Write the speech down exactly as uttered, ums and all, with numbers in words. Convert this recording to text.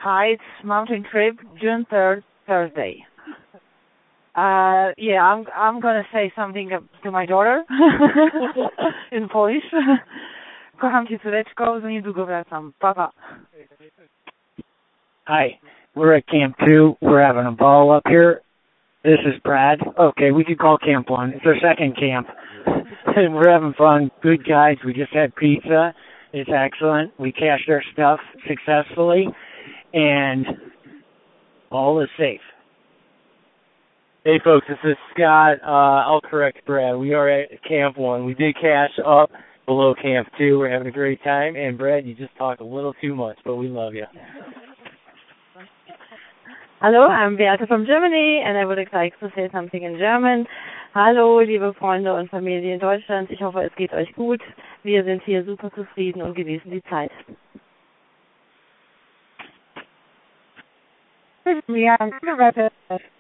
Heights mountain trip, June third, Thursday. Uh, yeah, I'm I'm gonna say something to my daughter in Polish. Kocham cię, córeczko, za niedługo wracam. Pa, pa. Hi, we're at Camp two. We're having a ball up here. This is Brad. Okay, we could call Camp one. It's our second camp. And we're having fun. Good guys. We just had pizza. It's excellent. We cached our stuff successfully. And all is safe. Hey folks, this is Scott. Uh, I'll correct Brad. We are at Camp one. We did cash up below Camp two. We're having a great time. And Brad, you just talk a little too much, but we love you. Hallo, I'm Beate from Germany and I would like to say something in German. Hallo, liebe Freunde und Familie in Deutschland. Ich hoffe, es geht euch gut. Wir sind hier super zufrieden und genießen die Zeit. Ja,